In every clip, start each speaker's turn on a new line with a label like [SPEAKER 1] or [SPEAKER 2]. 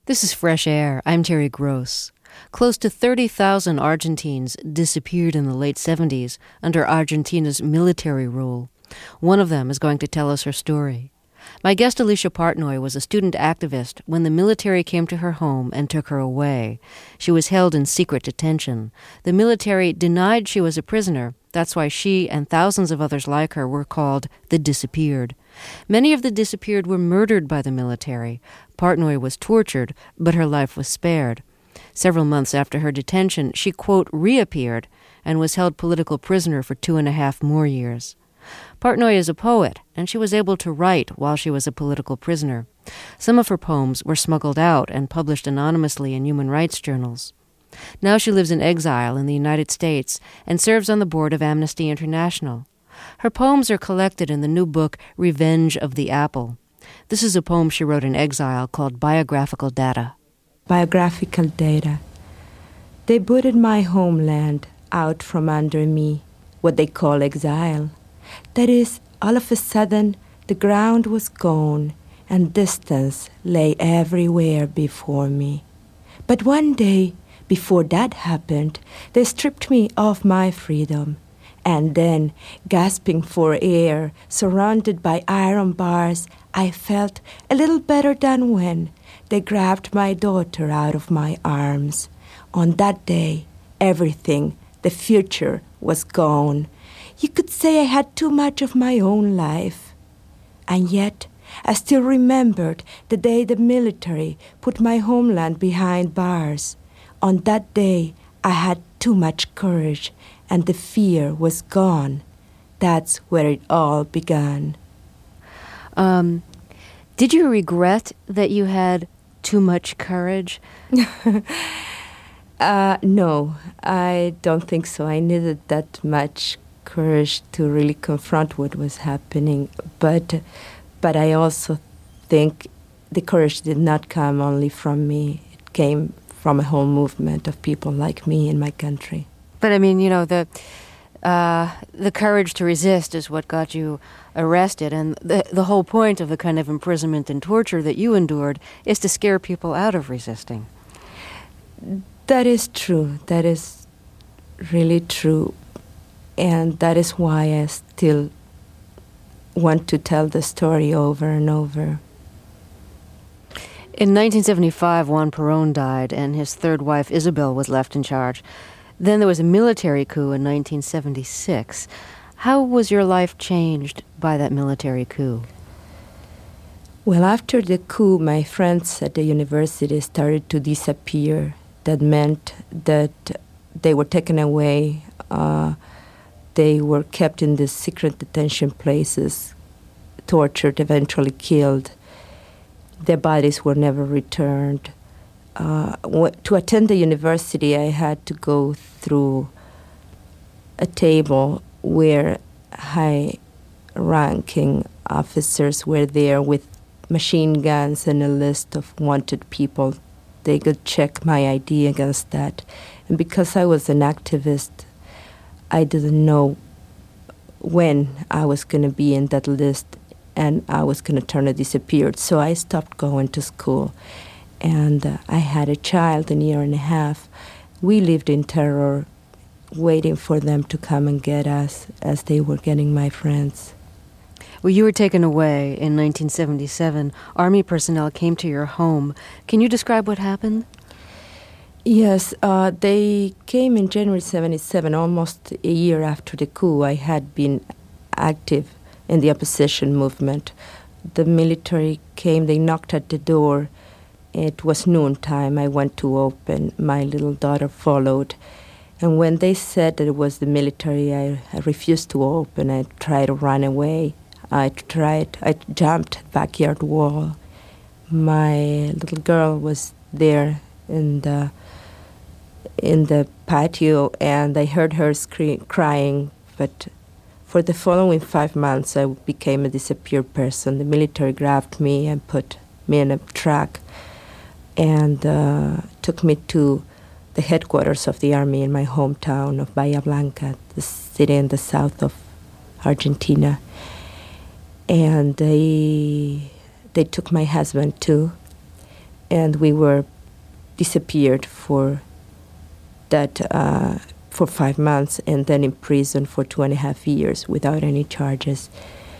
[SPEAKER 1] This is Fresh Air. I'm Terry Gross. Close to 30,000 Argentines disappeared in the late 70s under Argentina's military rule. One of them is going to tell us her story. My guest Alicia Partnoy was a student activist when the military came to her home and took her away. She was held in secret detention. The military denied she was a prisoner. That's why she and thousands of others like her were called the Disappeared. Many of the disappeared were murdered by the military. Partnoy was tortured, but her life was spared. Several months after her detention, she, quote, reappeared and was held political prisoner for 2.5 more years. Partnoy is a poet, and she was able to write while she was a political prisoner. Some of her poems were smuggled out and published anonymously in human rights journals. Now she lives in exile in the United States and serves on the board of Amnesty International. Her poems are collected in the new book Revenge of the Apple. This is a poem she wrote in exile called Biographical Data.
[SPEAKER 2] Biographical data. They booted my homeland out from under me, what they call exile. That is, all of a sudden, the ground was gone, and distance lay everywhere before me. But one day, before that happened, they stripped me of my freedom. And then, gasping for air, surrounded by iron bars, I felt a little better than when they grabbed my daughter out of my arms. On that day, everything, the future, was gone. You could say I had too much of my own life. And yet, I still remembered the day the military put my homeland behind bars. On that day, I had too much courage, and the fear was gone. That's where it all began.
[SPEAKER 1] Did you regret that you had too much courage?
[SPEAKER 2] No, I don't think so. I needed that much courage to really confront what was happening. But I also think the courage did not come only from me. It came from a whole movement of people like me in my country.
[SPEAKER 1] But I mean, you know, the courage to resist is what got you arrested, and the whole point of the kind of imprisonment and torture that you endured is to scare people out of resisting.
[SPEAKER 2] That is true. That is really true. And that is why I still want to tell the story over and over.
[SPEAKER 1] In 1975, Juan Perón died, and his third wife, Isabel, was left in charge. Then there was a military coup in 1976. How was your life changed by that military coup?
[SPEAKER 2] Well, after the coup, my friends at the university started to disappear. That meant that they were taken away. They were kept in the secret detention places, tortured, eventually killed. Their bodies were never returned. To attend the university, I had to go through a table where high-ranking officers were there with machine guns and a list of wanted people. They could check my ID against that. And because I was an activist, I didn't know when I was going to be in that list and I was going to turn a disappeared. So I stopped going to school. And I had a child, 1.5 years. We lived in terror, waiting for them to come and get us as they were getting my friends.
[SPEAKER 1] Well, you were taken away in 1977. Army personnel came to your home. Can you describe what happened?
[SPEAKER 2] Yes, they came in January 1977, almost a year after the coup. I had been active in the opposition movement. The military came, they knocked at the door. It was noontime. I went to open. My little daughter followed. And when they said that it was the military, I refused to open. I tried to run away. I jumped backyard wall. My little girl was there in the patio, and I heard her crying. But for the following 5 months, I became a disappeared person. The military grabbed me and put me in a truck and took me to the headquarters of the army in my hometown of Bahia Blanca, the city in the south of Argentina. And they took my husband too. and we were disappeared for that for 5 months, and then in prison for 2.5 years without any charges.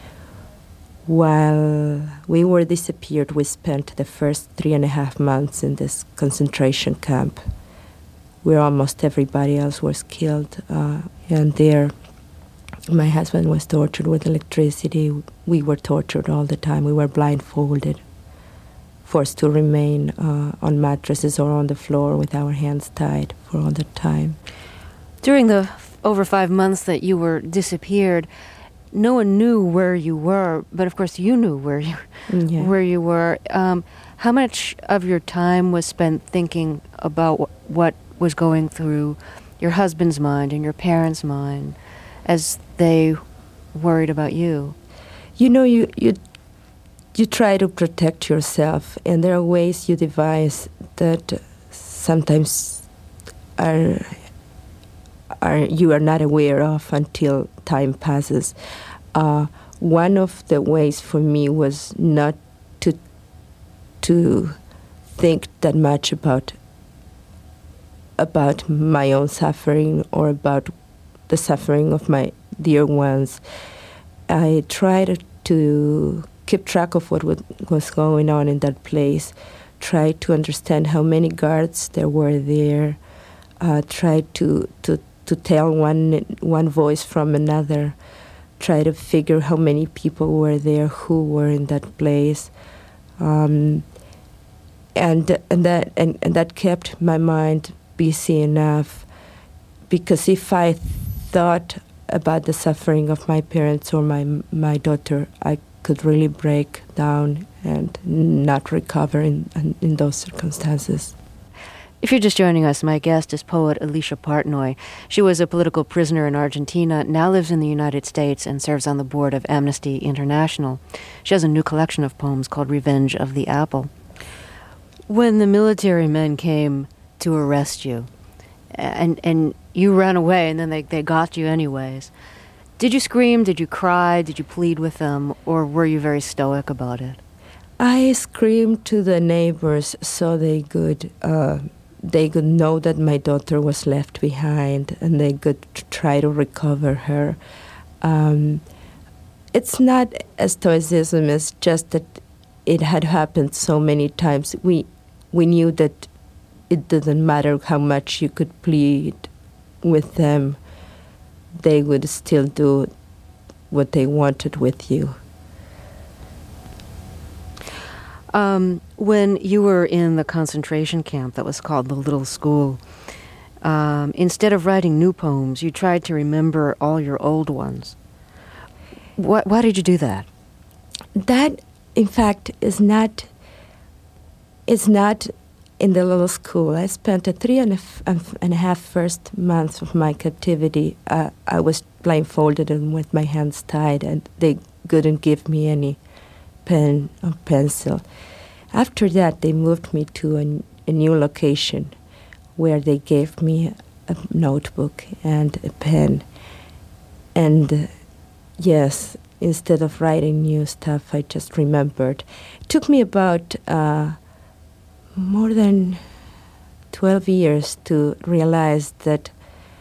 [SPEAKER 2] While we were disappeared, we spent the first 3.5 months in this concentration camp, where almost everybody else was killed. And there, my husband was tortured with electricity. We were tortured all the time. We were blindfolded, forced to remain on mattresses or on the floor with our hands tied for all the time.
[SPEAKER 1] During the over 5 months that you were disappeared, no one knew where you were, but of course you knew where you were. How much of your time was spent thinking about what was going through your husband's mind and your parents' mind as they worried about you?
[SPEAKER 2] You know, you try to protect yourself, and there are ways you devise that sometimes you are not aware of until time passes. One of the ways for me was not to think that much about my own suffering or about the suffering of my dear ones. I tried to keep track of what was going on in that place, tried to understand how many guards there were there, tried to tell one voice from another, try to figure how many people were there, who were in that place, and that kept my mind busy enough, because if I thought about the suffering of my parents or my daughter, I could really break down and not recover in those circumstances.
[SPEAKER 1] If you're just joining us, my guest is poet Alicia Partnoy. She was a political prisoner in Argentina, now lives in the United States, and serves on the board of Amnesty International. She has a new collection of poems called Revenge of the Apple. When the military men came to arrest you, and you ran away, and then they got you anyways, did you scream, did you cry, did you plead with them, or were you very stoic about it?
[SPEAKER 2] I screamed to the neighbors so they could know that my daughter was left behind, and they could try to recover her. It's not a stoicism, it's just that it had happened so many times. We knew that it didn't matter how much you could plead with them, they would still do what they wanted with you.
[SPEAKER 1] When you were in the concentration camp that was called the Little School, instead of writing new poems, you tried to remember all your old ones. Why did you do that?
[SPEAKER 2] That, in fact, is not in the Little School. I spent a 3.5 first months of my captivity. I was blindfolded and with my hands tied, and they couldn't give me any pen or pencil. After that, they moved me to a new location where they gave me a notebook and a pen. And yes, instead of writing new stuff, I just remembered. It took me about more than 12 years to realize that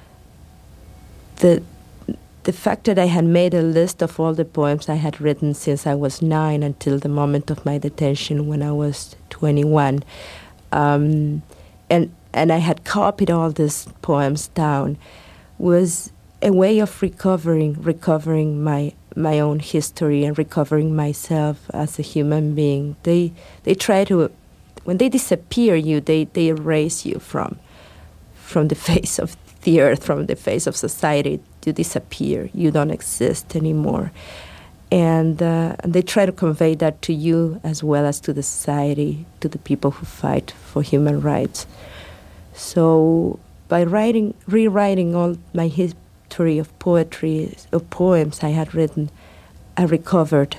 [SPEAKER 2] the fact that I had made a list of all the poems I had written since I was 9 until the moment of my detention when I was 21, and I had copied all these poems down, was a way of recovering my own history and recovering myself as a human being. They try to, when they disappear you, they erase you from the face of the earth, from the face of society. You disappear. You don't exist anymore. And they try to convey that to you as well as to the society, to the people who fight for human rights. So by rewriting all my history of poetry, of poems I had written, I recovered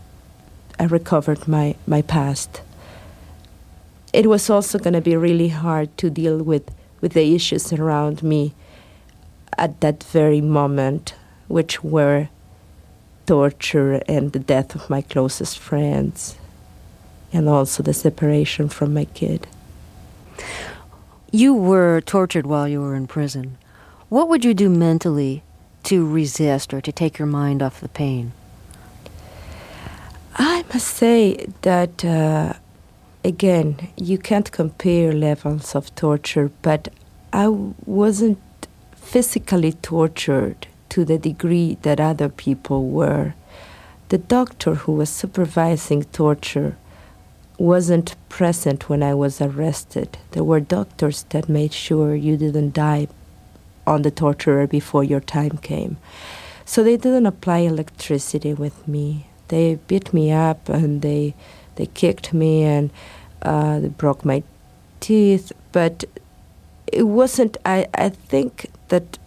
[SPEAKER 2] my past. It was also going to be really hard to deal with the issues around me at that very moment, which were torture and the death of my closest friends. and also the separation from my kid.
[SPEAKER 1] You were tortured while you were in prison. What would you do mentally to resist or to take your mind off the pain?
[SPEAKER 2] I must say that, again, you can't compare levels of torture, but I wasn't physically tortured to the degree that other people were. The doctor who was supervising torture wasn't present when I was arrested. There were doctors that made sure you didn't die on the torturer before your time came. So they didn't apply electricity with me. They beat me up and they kicked me and they broke my teeth. But it wasn't, I think that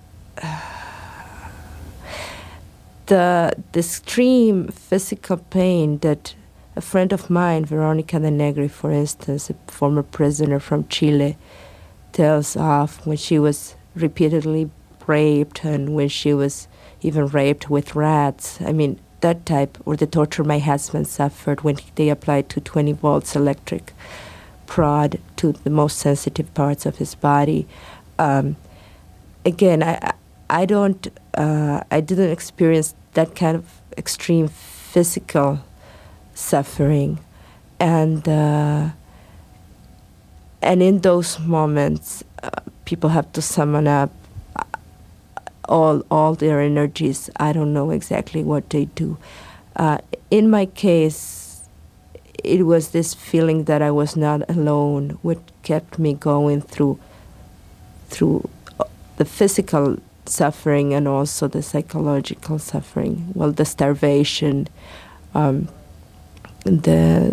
[SPEAKER 2] the extreme physical pain that a friend of mine, Veronica de Negri, for instance, a former prisoner from Chile, tells of when she was repeatedly raped and when she was even raped with rats. I mean, that type, or the torture my husband suffered when they applied 220 volts electric prod to the most sensitive parts of his body. Again, I didn't experience that kind of extreme physical suffering, and in those moments, people have to summon up all their energies. I don't know exactly what they do. In my case, it was this feeling that I was not alone, what kept me going through the physical suffering and also the psychological suffering. Well, the starvation, the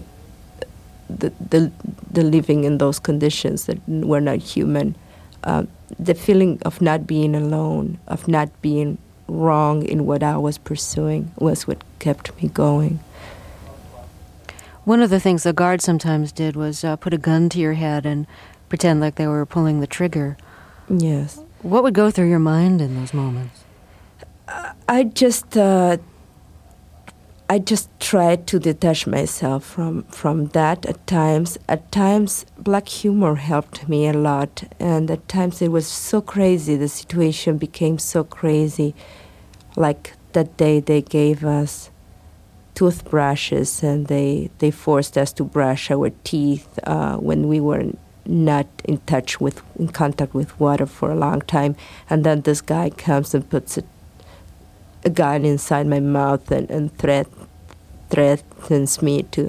[SPEAKER 2] living in those conditions that were not human, the feeling of not being alone, of not being wrong in what I was pursuing was what kept me going.
[SPEAKER 1] One of the things the guards sometimes did was put a gun to your head and pretend like they were pulling the trigger.
[SPEAKER 2] Yes.
[SPEAKER 1] What would go through your mind in those moments?
[SPEAKER 2] I just tried to detach myself from that at times. At times, black humor helped me a lot, and at times it was so crazy, the situation became so crazy. Like that day they gave us toothbrushes and they forced us to brush our teeth when we were not in contact with water for a long time. And then this guy comes and puts a gun inside my mouth and threatens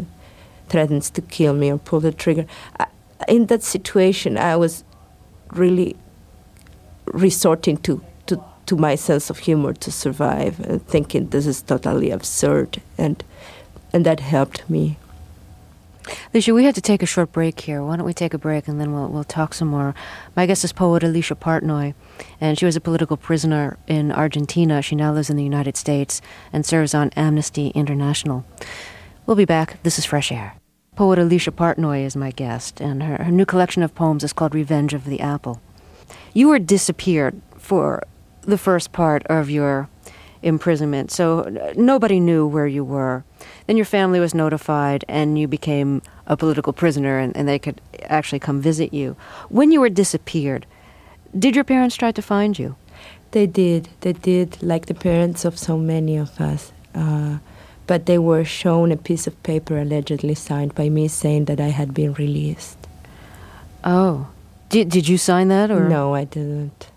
[SPEAKER 2] to kill me or pull the trigger. In that situation, I was really resorting to my sense of humor to survive, and thinking this is totally absurd, and that helped me.
[SPEAKER 1] Alicia, we have to take a short break here. Why don't we take a break and then we'll talk some more. My guest is poet Alicia Partnoy, and she was a political prisoner in Argentina. She now lives in the United States and serves on Amnesty International. We'll be back. This is Fresh Air. Poet Alicia Partnoy is my guest, and her new collection of poems is called Revenge of the Apple. You were disappeared for the first part of your imprisonment, so nobody knew where you were. Then your family was notified and you became a political prisoner, and they could actually come visit you. When you were disappeared, did your parents try to find you?
[SPEAKER 2] They did, like the parents of so many of us. But they were shown a piece of paper allegedly signed by me saying that I had been released.
[SPEAKER 1] Oh. Did you sign that? Or?
[SPEAKER 2] No, I didn't.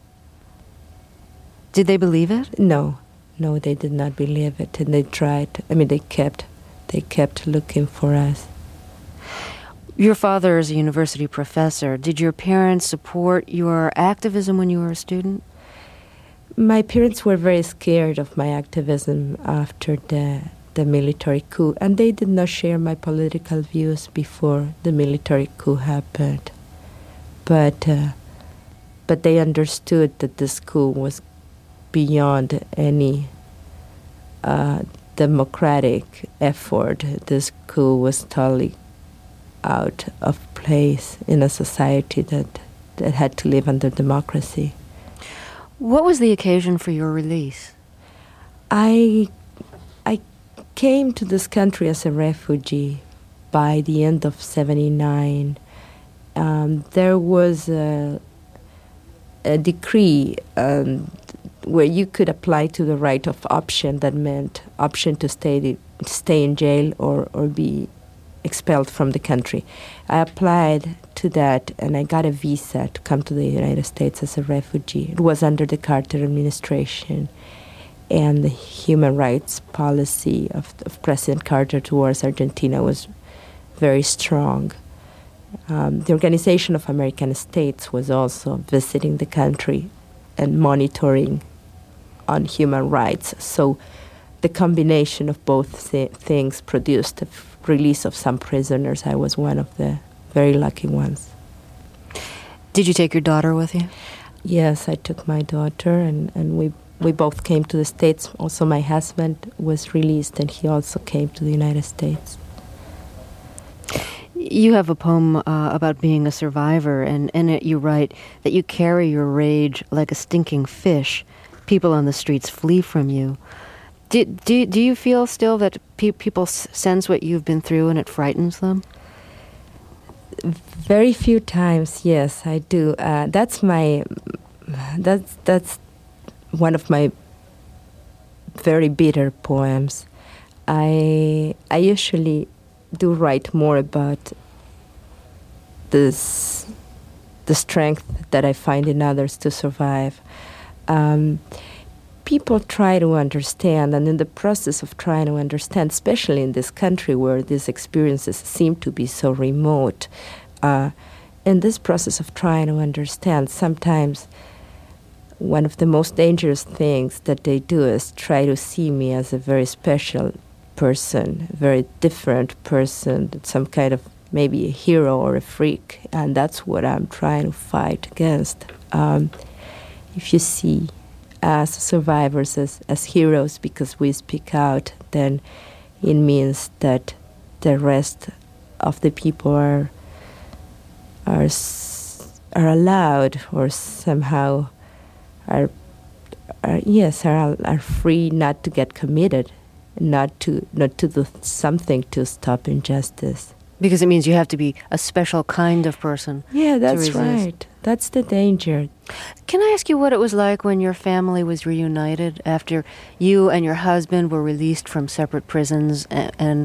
[SPEAKER 1] Did they believe it?
[SPEAKER 2] No, they did not believe it, and they tried. I mean, they kept looking for us.
[SPEAKER 1] Your father is a university professor. Did your parents support your activism when you were a student?
[SPEAKER 2] My parents were very scared of my activism after the military coup, and they did not share my political views before the military coup happened. But they understood that this coup was beyond any democratic effort. This coup was totally out of place in a society that had to live under democracy.
[SPEAKER 1] What was the occasion for your release?
[SPEAKER 2] I came to this country as a refugee by the end of 79, there was a decree where you could apply to the right of option. That meant option to stay in jail or be expelled from the country. I applied to that, and I got a visa to come to the United States as a refugee. It was under the Carter administration, and the human rights policy of President Carter towards Argentina was very strong. The Organization of American States was also visiting the country and monitoring on human rights. So the combination of both things produced the release of some prisoners. I was one of the very lucky ones.
[SPEAKER 1] Did you take your daughter with you?
[SPEAKER 2] Yes, I took my daughter, and we both came to the States. Also, my husband was released, and he also came to the United States.
[SPEAKER 1] You have a poem about being a survivor, and in it you write that you carry your rage like a stinking fish. People on the streets flee from you. Do you feel still that people sense what you've been through and it frightens them?
[SPEAKER 2] Very few times, yes, I do. That's one of my very bitter poems. I usually do write more about the strength that I find in others to survive. People try to understand, and in the process of trying to understand, especially in this country where these experiences seem to be so remote, in this process of trying to understand, sometimes one of the most dangerous things that they do is try to see me as a very special person, a very different person, some kind of maybe a hero or a freak, and that's what I'm trying to fight against. If you see us survivors as heroes because we speak out, then it means that the rest of the people are allowed or somehow are free not to get committed, not to do something to stop injustice.
[SPEAKER 1] Because it means you have to be a special kind of person.
[SPEAKER 2] Yeah, that's right. That's the danger.
[SPEAKER 1] Can I ask you what it was like when your family was reunited after you and your husband were released from separate prisons and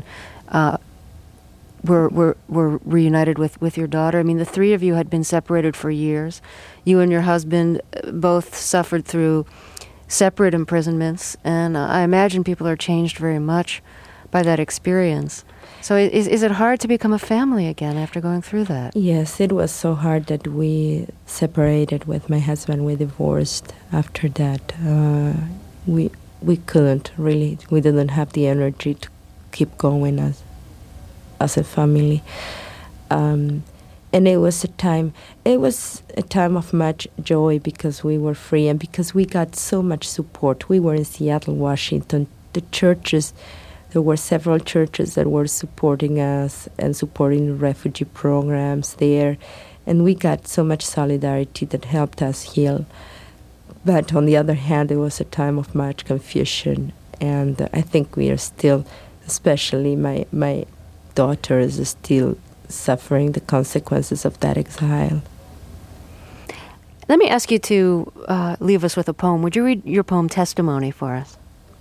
[SPEAKER 1] were reunited with your daughter? I mean, the three of you had been separated for years. You and your husband both suffered through separate imprisonments, and I imagine people are changed very much by that experience. So is it hard to become a family again after going through that?
[SPEAKER 2] Yes, it was so hard that we separated with my husband. We divorced after that. We couldn't really. We didn't have the energy to keep going as a family. And it was a time of much joy because we were free and because we got so much support. We were in Seattle, Washington. The churches. There were several churches that were supporting us and supporting refugee programs there, and we got so much solidarity that helped us heal. But on the other hand, it was a time of much confusion, and I think we are still, especially my daughter is still suffering the consequences of that exile.
[SPEAKER 1] Let me ask you to leave us with a poem. Would you read your poem Testimony for us?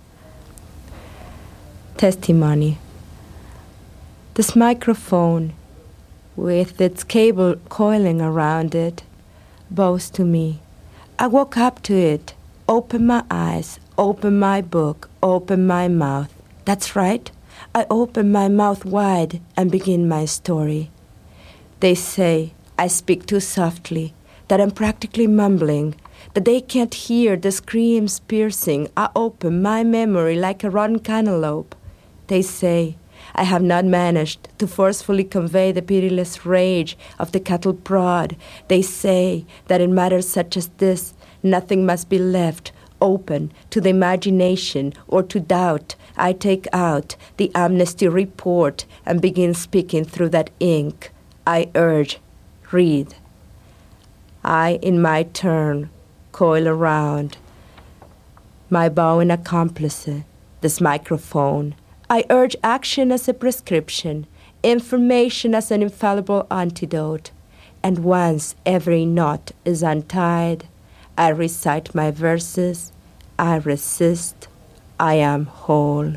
[SPEAKER 2] Testimony. This microphone, with its cable coiling around it, bows to me. I walk up to it, open my eyes, open my book, open my mouth. That's right. I open my mouth wide and begin my story. They say I speak too softly, that I'm practically mumbling, that they can't hear the screams piercing. I open my memory like a rotten cantaloupe. They say I have not managed to forcefully convey the pitiless rage of the cattle prod. They say that in matters such as this, nothing must be left open to the imagination or to doubt. I take out the amnesty report and begin speaking through that ink. I urge, read. I, in my turn, coil around my bowing accomplice, this microphone. I urge action as a prescription, information as an infallible antidote, and once every knot is untied, I recite my verses, I resist, I am whole.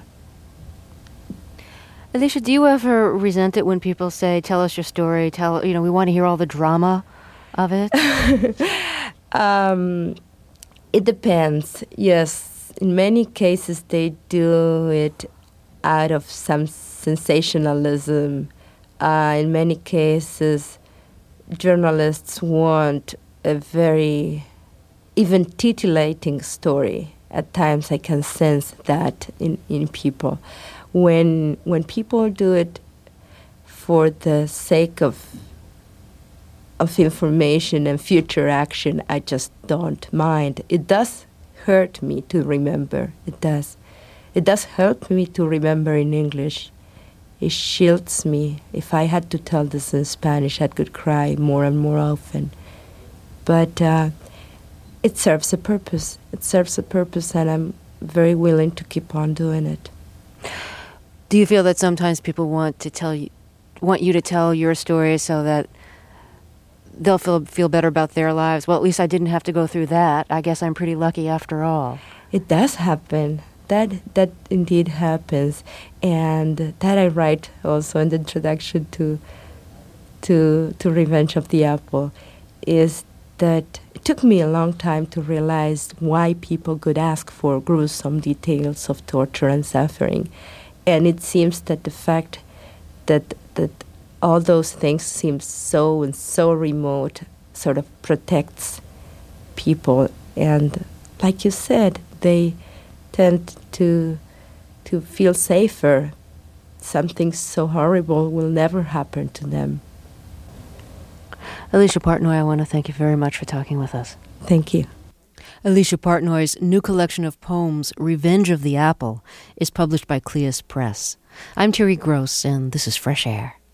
[SPEAKER 1] Alicia, do you ever resent it when people say, tell us your story, we want to hear all the drama of it?
[SPEAKER 2] It depends. Yes, in many cases they do it out of some sensationalism. In many cases, journalists want a very even titillating story. At times I can sense that in people. When people do it for the sake of information and future action, I just don't mind. It does hurt me to remember. It does. It does help me to remember in English. It shields me. If I had to tell this in Spanish, I could cry more and more often. But it serves a purpose. It serves a purpose, and I'm very willing to keep on doing it.
[SPEAKER 1] Do you feel that sometimes people want you to tell your story so that they'll feel better about their lives? Well, at least I didn't have to go through that. I guess I'm pretty lucky after all.
[SPEAKER 2] It does happen. That indeed happens, and that I write also in the introduction to Revenge of the Apple, is that it took me a long time to realize why people could ask for gruesome details of torture and suffering. And it seems that the fact that all those things seem so remote sort of protects people. And like you said, they tend to feel safer. Something so horrible will never happen to them.
[SPEAKER 1] Alicia Partnoy, I want to thank you very much for talking with us.
[SPEAKER 2] Thank you.
[SPEAKER 1] Alicia Partnoy's new collection of poems, Revenge of the Apple, is published by Cleis Press. I'm Terry Gross, and this is Fresh Air.